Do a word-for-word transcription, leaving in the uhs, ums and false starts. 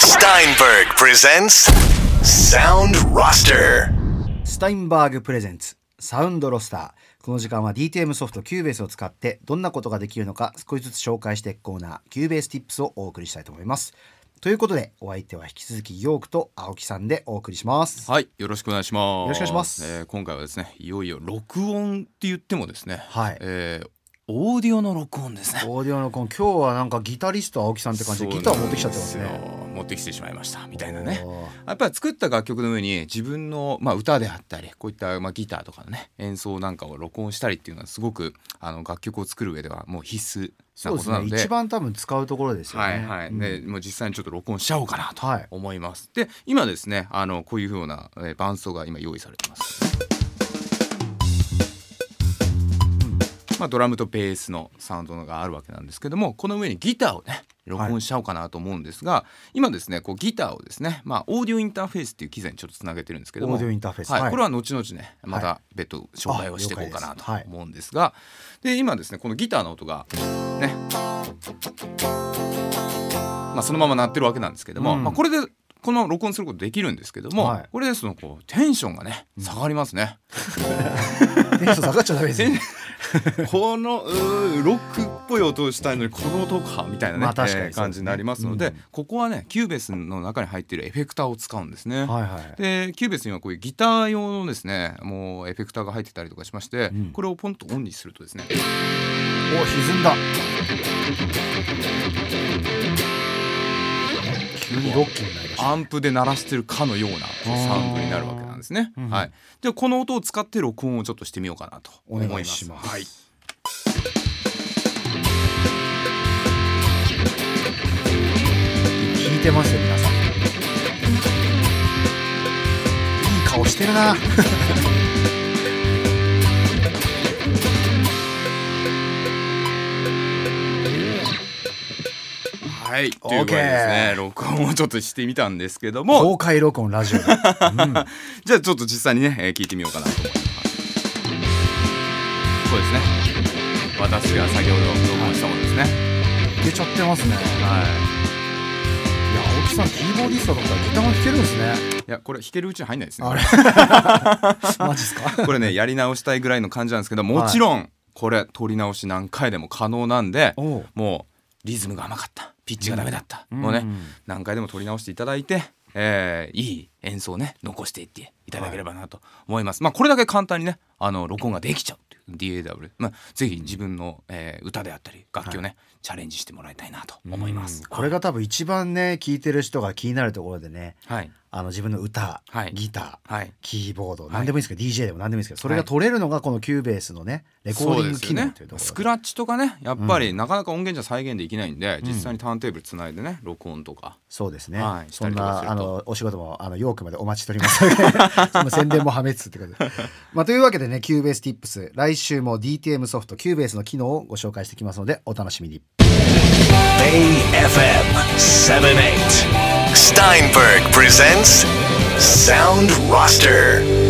Steinberg presents Sound Roster。 スタインバーグプレゼンツサウンドロスター。この時間は ディーティーエム ソフト Cubase を使ってどんなことができるのか少しずつ紹介していくコーナー Cubase Tips をお送りしたいと思います。ということでお相手は引き続きヨークと青木さんでお送りします。 はい、よろしくお願いします。 よろしくお願いします。 えー、今回はですね、いよいよ録音って言ってもですね、 はい、 えー、オーディオの録音ですね。 オーディオの録音、今日はなんかギタリスト青木さんって感じでギターを持ってきちゃってますね。 持ってきてしまいましたみたいなね。やっぱり作った楽曲の上に自分の、まあ、歌であったりこういった、まあ、ギターとかのね演奏なんかを録音したりっていうのはすごくあの楽曲を作る上ではもう必須なことなので、 そうですね、一番多分使うところですよね。 はいはい、うん、でもう実際にちょっと録音しちゃおうかなと思います、はい、で今ですねあのこういう風な、えー、伴奏が今用意されてます、うんまあ、ドラムとベースのサウンドがあるわけなんですけども、この上にギターをね録音しちゃおうかなと思うんですが、はい、今ですねこうギターをですね、まあ、オーディオインターフェースっていう機材にちょっとつなげてるんですけども、 オーディオインターフェース、 はいはい、 これは後々ねまた別途紹介をしていこうかなと思うんですが、はい、で今ですねこのギターの音がね、まあ、そのまま鳴ってるわけなんですけども、うんまあ、これでこの録音することできるんですけども、はい、これですとこうテンションがね下がりますね、 うん、テンション下がっちゃダメですねこのロックっぽい音をしたいのにこの音かみたいな、ねまあ確かにえー、感じになりますので、うん、ここはねキューベースの中に入っているエフェクターを使うんですね、はいはい、でキューベースにはこういうギター用のですねもうエフェクターが入ってたりとかしまして、うん、これをポンとオンにするとですね、 お歪んだ、急にロッキーになりました、ね、 アンプで鳴らしてるかのようなサウンドになるわけなんですね、うんはい、でこの音を使って録音をちょっとしてみようかなと思います。お願いします、はい、 聞いてますよ皆さん、いい顔してるなはい、ということでですね録音をちょっとしてみたんですけども、 公開録音ラジオ、うん、じゃあちょっと実際にね、えー、聞いてみようかなと思います。そうですね、私が先ほど録音したものですね、 いけちゃってますね。はい、いや青木さんキーボーディストだったらギターも弾けるんですね。 いやこれ弾けるうちに入んないですね。 あれマジっすか。 これねやり直したいぐらいの感じなんですけど、もちろんこれ取り直し何回でも可能なんで、もうリズムが甘かった、ピッチがダメだった、うん、もうね、うん、何回でも取り直していただいて、えー、いい演奏をね残していっていただければなと思います、はい、まあこれだけ簡単にねあの録音ができちゃうという ディーエーダブリュー、まあ、ぜひ自分の、えー、歌であったり楽器をね、はい、チャレンジしてもらいたいなと思います。 これが多分一番ね聴いてる人が気になるところでね、はい、あの自分の歌、はい、ギター、はい、キーボード、はい、何でもいいですけど ディージェー でも何でもいいですけど、それが取れるのがこのキューベースのねレコーディング機能というところ、ね、 スクラッチとかねやっぱりなかなか音源じゃ再現できないんで、うん、実際にターンテーブルつないでね録音とか、 そうですね、 はい、 そんなあのお仕事もあのヨークまでお待ちしておりますのでその宣伝も破滅ってことでまあというわけでね、キューベース Tips 来週も ディーティーエム ソフトキューベースの機能をご紹介していきますのでお楽しみに。 Bay エフエム セブンティーエイト Steinberg presents Sound Roster。